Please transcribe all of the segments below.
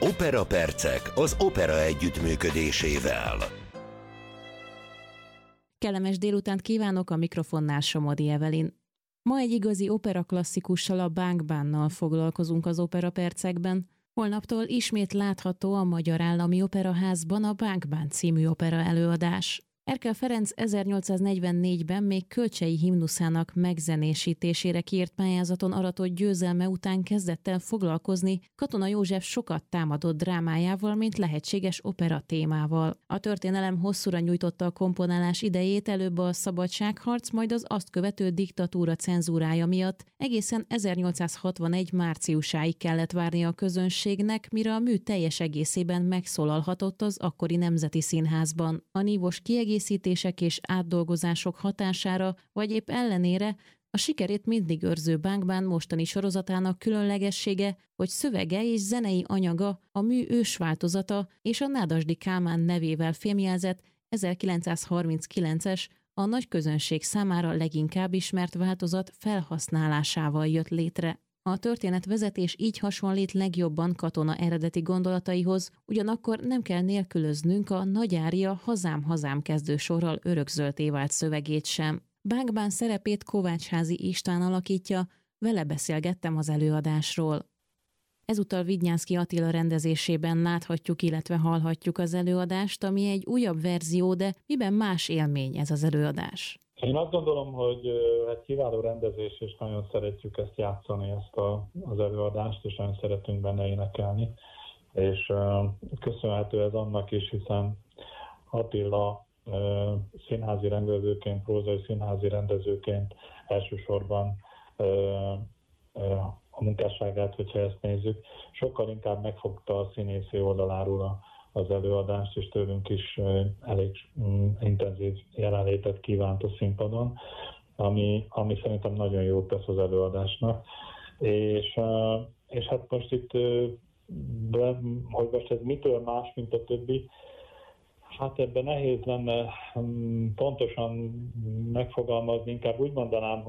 Operapercek az Opera együttműködésével. Kellemes délutánt kívánok, a mikrofonnál Somodi Evelyn. Ma egy igazi opera klasszikussal, a Bánk-Bánnal foglalkozunk az Operapercekben. Holnaptól ismét látható a Magyar Állami Operaházban a Bánk-Bán című opera előadás. Erkel Ferenc 1844-ben még Kölcsei himnuszának megzenésítésére kiírt pályázaton aratott győzelme után kezdett el foglalkozni Katona József sokat támadott drámájával, mint lehetséges opera témával. A történelem hosszúra nyújtotta a komponálás idejét, előbb a szabadságharc, majd az azt követő diktatúra cenzúrája miatt egészen 1861 márciusáig kellett várnia a közönségnek, mire a mű teljes egészében megszólalhatott az akkori Nemzeti Színházban. A nívós kiegészítések és átdolgozások hatására, vagy épp ellenére a sikerét mindig őrző Bánk-Bán mostani sorozatának különlegessége, hogy szövege és zenei anyaga a mű ősváltozata és a Nádasdy Kálmán nevével fémjelzett 1939-es, a nagy közönség számára leginkább ismert változat felhasználásával jött létre. A történetvezetés így hasonlít legjobban Katona eredeti gondolataihoz, ugyanakkor nem kell nélkülöznünk a Nagy Ária Hazám, hazám kezdősorral örökzöldté vált szövegét sem. Bánk-Bán szerepét Kovácsházi István alakítja, vele beszélgettem az előadásról. Ezúttal Vidnyánszky Attila rendezésében láthatjuk, illetve hallhatjuk az előadást, ami egy újabb verzió, de miben más élmény ez az előadás? Én azt gondolom, hogy egy kiváló rendezés, és nagyon szeretjük ezt játszani, az előadást, és nagyon szeretünk benne énekelni. És köszönhető ez annak is, hiszen Attila színházi rendezőként, prózai színházi rendezőként elsősorban a munkásságát, hogyha ezt nézzük, sokkal inkább megfogta a színészi oldaláról az előadást, és tőlünk is elég intenzív jelenlétet kívánt a színpadon, ami szerintem nagyon jót tesz az előadásnak. És hát most itt, hogy most ez mitől más, mint a többi, hát ebben nehéz lenne pontosan megfogalmazni, inkább úgy mondanám,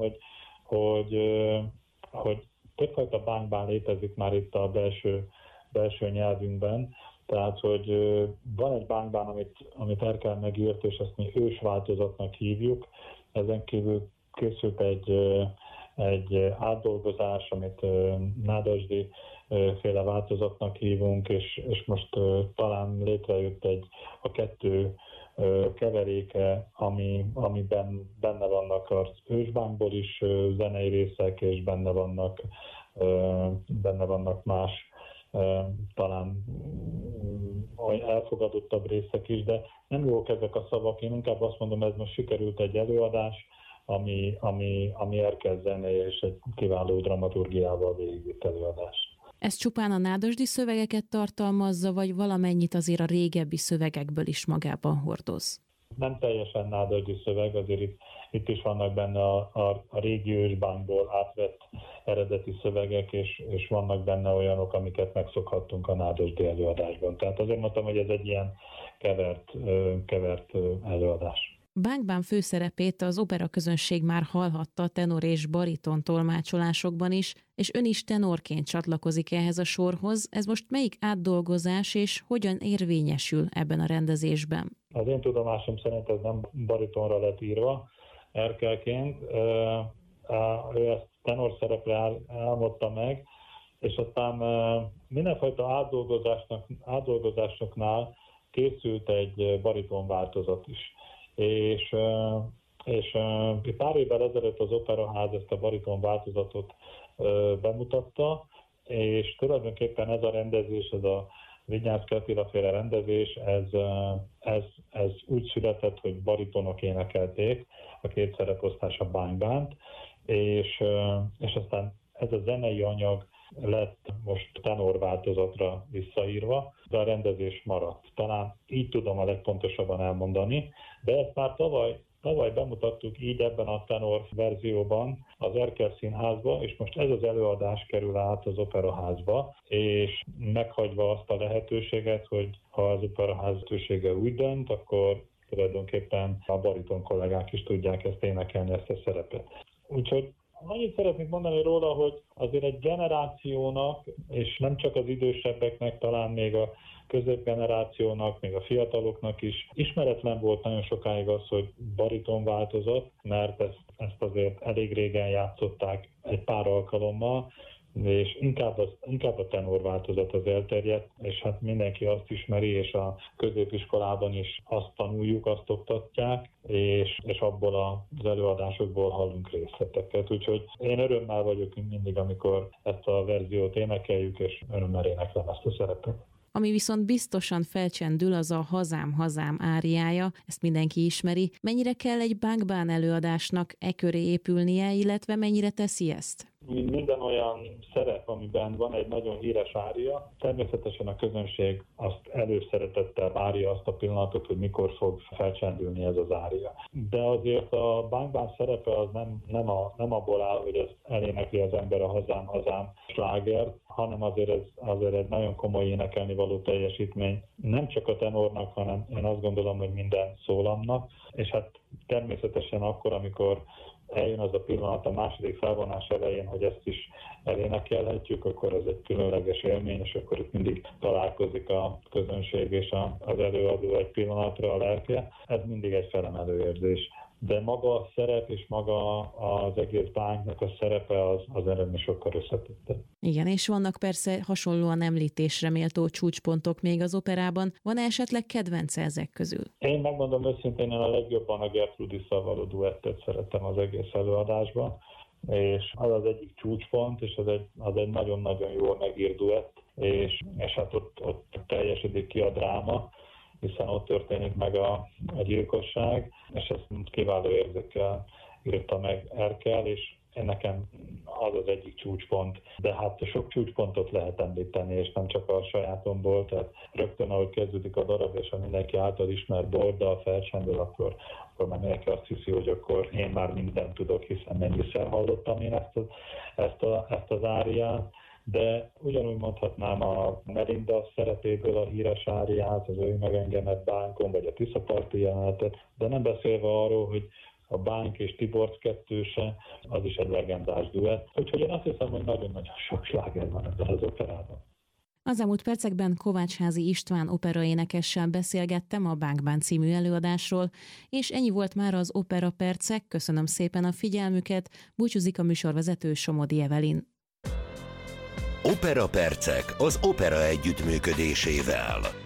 hogy többfajta Bánk-Bán létezik már itt a belső nyelvünkben. Tehát, hogy van egy Bánk-Bán, amit Erkel megírt, és ezt mi ősváltozatnak hívjuk. Ezen kívül készült egy átdolgozás, amit Nádasdy féle változatnak hívunk, és most talán létrejött a kettő keveréke, amiben benne vannak az ősbánkból is zenei részek, és benne vannak más talán elfogadottabb részek is, de nem jók ezek a szavak. Én inkább azt mondom, ez most sikerült egy előadás, ami Erkel zenéje és egy kiváló dramaturgiával végigvitt előadás. Ez csupán a nádasdy szövegeket tartalmazza, vagy valamennyit azért a régebbi szövegekből is magában hordoz? Nem teljesen nádasdy szöveg, azért itt is vannak benne a régi ősbánkból átvett eredeti szövegek, és vannak benne olyanok, amiket megszokhattunk a nádasdy előadásban. Tehát azért mondtam, hogy ez egy ilyen kevert előadás. Bánk-Bán főszerepét az opera közönség már hallhatta tenor és bariton tolmácsolásokban is, és ön is tenorként csatlakozik ehhez a sorhoz. Ez most melyik átdolgozás és hogyan érvényesül ebben a rendezésben? Az én tudomásom szerint ez nem baritonra lett írva Erkelként. Ő ezt tenor szerepre álmodta meg, és aztán mindenfajta átdolgozásoknál készült egy bariton változat is. És pár évvel ezelőtt az Operaház ezt a bariton változatot bemutatta, és tulajdonképpen ez a rendezés, ez a Vidnyánszky Attila féle rendezés, ez úgy született, hogy baritonok énekelték a két szereposztás a Bánk-Bánt, és aztán ez a zenei anyag lett most tenor változatra visszaírva, de a rendezés maradt. Talán így tudom a legpontosabban elmondani, de ezt már tavaly bemutattuk így ebben a tenor verzióban az Erkel Színházba, és most ez az előadás kerül át az Operaházba, és meghagyva azt a lehetőséget, hogy ha az Operaház lehetősége úgy dönt, akkor tulajdonképpen a bariton kollégák is tudják ezt énekelni, ezt a szerepet. Úgyhogy Annyit szeretnék mondani róla, hogy azért egy generációnak, és nem csak az idősebbeknek, talán még a középgenerációnak, még a fiataloknak is ismeretlen volt nagyon sokáig az, hogy bariton változat, mert ezt azért elég régen játszották egy pár alkalommal, és inkább a tenor változat az elterjedt, és hát mindenki azt ismeri, és a középiskolában is azt tanuljuk, azt oktatják, és abból az előadásokból hallunk részleteket. Úgyhogy én örömmel vagyok mindig, amikor ezt a verziót énekeljük, és örömmel éneklem ezt a szerepet. Ami viszont biztosan felcsendül, az a Hazám, hazám áriája, ezt mindenki ismeri. Mennyire kell egy bánkbán előadásnak köré épülnie, illetve mennyire teszi ezt? Minden olyan szerep, amiben van egy nagyon híres ária, természetesen a közönség azt előszeretettel várja azt a pillanatot, hogy mikor fog felcsendülni ez az ária. De azért a bánkbán szerepe az nem abból áll, hogy ez elénekli az ember a Hazám, hazám slágert, hanem azért egy nagyon komoly énekelni való teljesítmény. Nem csak a tenornak, hanem én azt gondolom, hogy minden szólamnak, és hát természetesen akkor, amikor eljön az a pillanat a második felvonás elején, hogy ezt is elénekelhetjük, akkor ez egy különleges élmény, és akkor itt mindig találkozik a közönség és az előadó egy pillanatra a lelke. Ez mindig egy felemelő érzés. De maga a szerep és maga az egész bánknak a szerepe az ennél sokkal összetettebb. Igen, és vannak persze hasonlóan említésre méltó csúcspontok még az operában. Van esetleg kedvence ezek közül? Én megmondom őszintén, én a legjobban a Gertrudisszal való duettet szerettem az egész előadásban, és az az egyik csúcspont, és az egy nagyon-nagyon jól megírt duett, és hát ott teljesedik ki a dráma, hiszen ott történik meg a gyilkosság, és ezt kiváló érzékkel írta meg Erkel, és nekem az egyik csúcspont. De hát sok csúcspontot lehet említeni, és nem csak a sajátomból, tehát rögtön ahogy kezdődik a darab, és ha mindenki által ismer borddal felcsendül, akkor már mindenki azt hiszi, hogy akkor én már mindent tudok, hiszen mennyiszer hallottam én ezt az áriát. De ugyanúgy mondhatnám a Melinda szerepéből a híres áriát, az Ő meg engemet bánkon, vagy a Tiszaparti jelenetet, de nem beszélve arról, hogy a Bánk és Tiborcs kettőse, az is egy legendás duett. Úgyhogy én azt hiszem, hogy nagyon-nagyon sok sláger van ebben az operában. Az elmúlt percekben Kovácsházi István operaénekessel beszélgettem a Bánkbán című előadásról, és ennyi volt már az Opera Percek. Köszönöm szépen a figyelmüket, búcsúzik a műsorvezető Somodi Evelin. Opera Percek az opera együttműködésével.